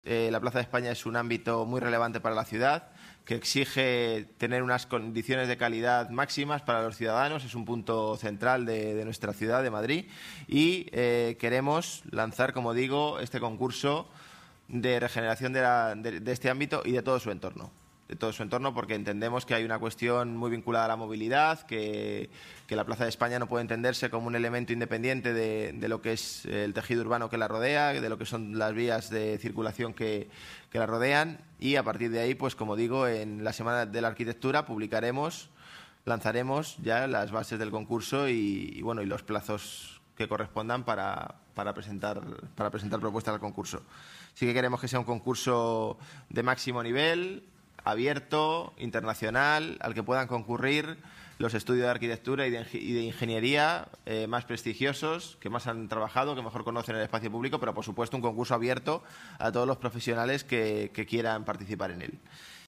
La Plaza de España es un ámbito muy relevante para la ciudad, que exige tener unas condiciones de calidad máximas para los ciudadanos. Es un punto central de nuestra ciudad, de Madrid, y queremos lanzar, como digo, este concurso de regeneración de este ámbito y de todo su entorno. De todo su entorno, porque entendemos que hay una cuestión muy vinculada a la movilidad, que la Plaza de España no puede entenderse como un elemento independiente de lo que es el tejido urbano que la rodea, de lo que son las vías de circulación que la rodean, y a partir de ahí, pues como digo, en la Semana de la Arquitectura lanzaremos ya las bases del concurso y los plazos que correspondan para presentar propuestas al concurso. Sí que queremos que sea un concurso de máximo nivel, abierto, internacional, al que puedan concurrir los estudios de arquitectura y de ingeniería más prestigiosos, que más han trabajado, que mejor conocen el espacio público, pero por supuesto un concurso abierto a todos los profesionales que quieran participar en él.